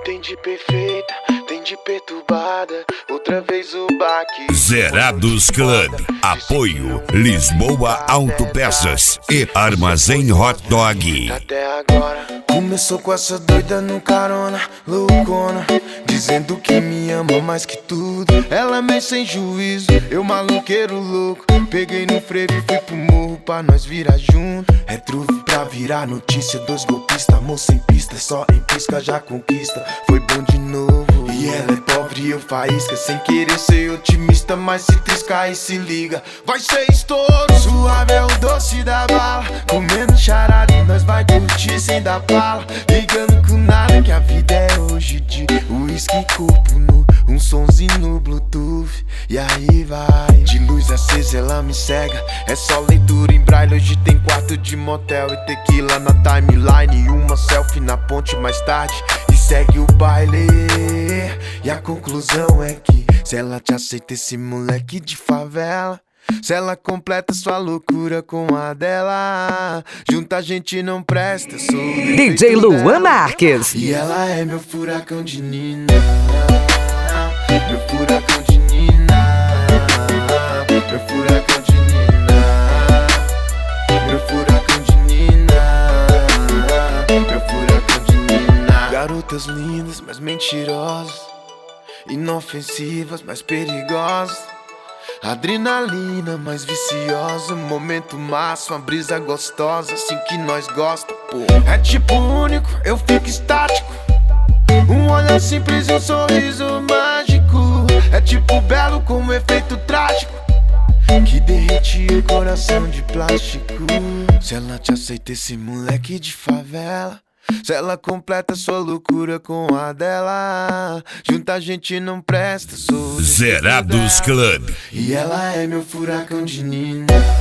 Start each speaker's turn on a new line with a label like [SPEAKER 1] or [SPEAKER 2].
[SPEAKER 1] Tem de perfeita, tem de perturbada, outra vez o baque.
[SPEAKER 2] Zerados Club. Apoio Lisboa Autopeças e Armazém Hot Dog.
[SPEAKER 1] Até agora começou com essa doida no carona, loucona, dizendo que me ama mais que tudo. Ela meio sem juízo, eu maluqueiro louco. Peguei no freio e fui pro morro pra nós virar junto. É truque pra virar notícia, dois golpistas, amor sem pista, só em pisca já conquista. Foi bom de novo. E ela é pobre e eu faísca, sem querer ser otimista, mas se triscar e se liga, vai ser estouro. Suave é o doce da bala, comendo charada e nós vai curtir sem dar bala. Ligando com nada que a vida é hoje de uísque corpo nu, um sonzinho no bluetooth. E aí vai, de luz acesa ela me cega, é só leitura em braille. Hoje tem quarto de motel e tequila na timeline, e uma selfie na ponte mais tarde e segue o baile. E a conclusão é que se ela te aceita, esse moleque de favela, se ela completa sua loucura com a dela, junta a gente não presta, sou o
[SPEAKER 3] DJ Luan Marques.
[SPEAKER 1] E ela é meu furacão de Nina, meu furacão de Nina, meu furacão de Nina, meu furacão de Nina, meu furacão de Nina. Garotas lindas, mas mentirosas, inofensivas, mas perigosas. Adrenalina mais viciosa, momento massa, uma brisa gostosa, assim que nós gosta, pô. É tipo único, eu fico estático, um olhar simples e um sorriso mágico. É tipo belo com um efeito trágico, que derrete o coração de plástico. Se ela te aceita, esse moleque de favela, se ela completa sua loucura com a dela, junta a gente não presta, sou
[SPEAKER 2] Zerados Club.
[SPEAKER 1] e ela é meu furacão de Nina.